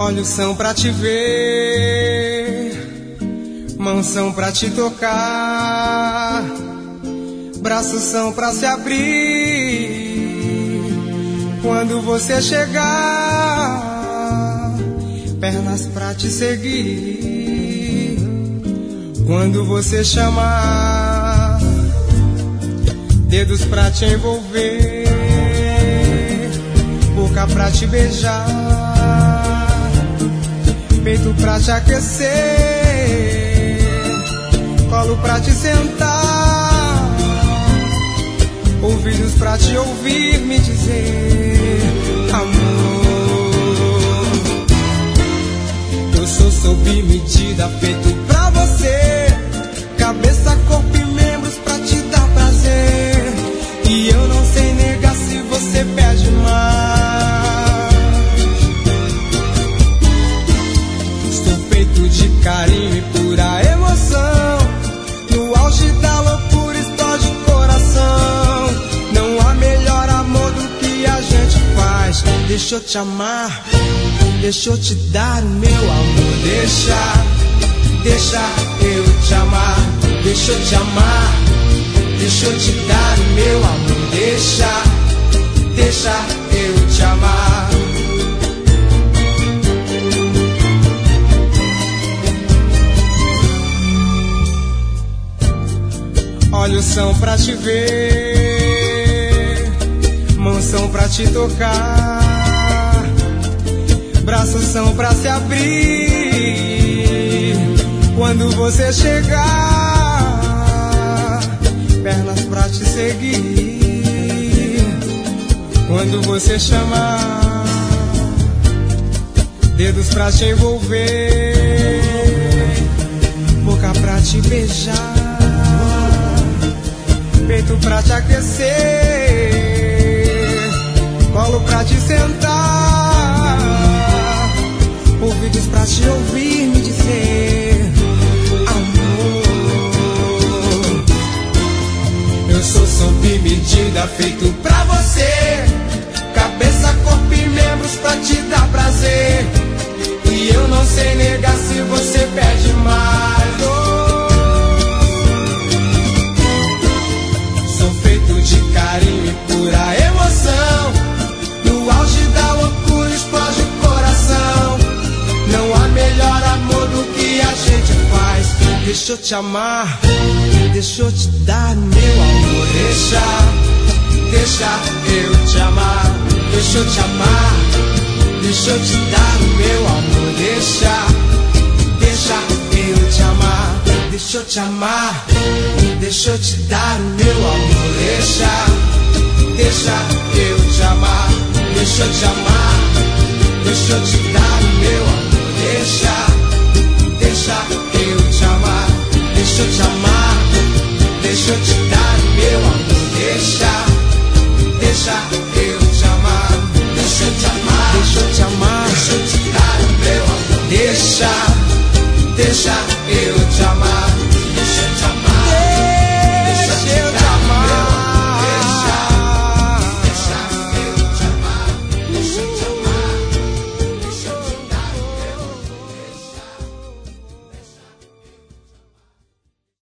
Olhos são pra te ver, mãos são pra te tocar, braços são pra se abrir quando você chegar, pernas pra te seguir quando você chamar, dedos pra te envolver, boca pra te beijar, peito pra te aquecer, colo pra te sentar, ouvidos pra te ouvir me dizer amor. Eu sou sob medida, feito pra você, cabeça, corpo e membros pra te dar prazer, e eu não sei negar se você pede mais. De carinho e pura emoção, no auge da loucura explode o coração. Não há melhor amor do que a gente faz. Deixa eu te amar, deixa eu te dar o meu amor. Deixa eu te amar, deixa eu te amar, deixa eu te dar o meu amor. Deixa eu te amar. Olhos são pra te ver, mãos são pra te tocar, braços são pra se abrir quando você chegar, pernas pra te seguir quando você chamar, dedos pra te envolver, boca pra te beijar, peito pra te aquecer, colo pra te sentar, ouvidos pra te ouvir me dizer amor. Eu sou sob medida, feito pra você, cabeça, corpo e membros pra te dar prazer, e eu não sei negar se você pede mais. De carinho e pura emoção, no auge da loucura explode o coração. Não há melhor amor do que a gente faz. Deixa eu te amar, deixa eu te dar meu amor. Deixa eu te amar, deixa eu te amar, deixa eu te dar o meu amor. Deixa eu te amar, deixa eu te amar, deixa eu te dar o meu amor. Deixa eu te amar, deixa eu te amar, deixa eu te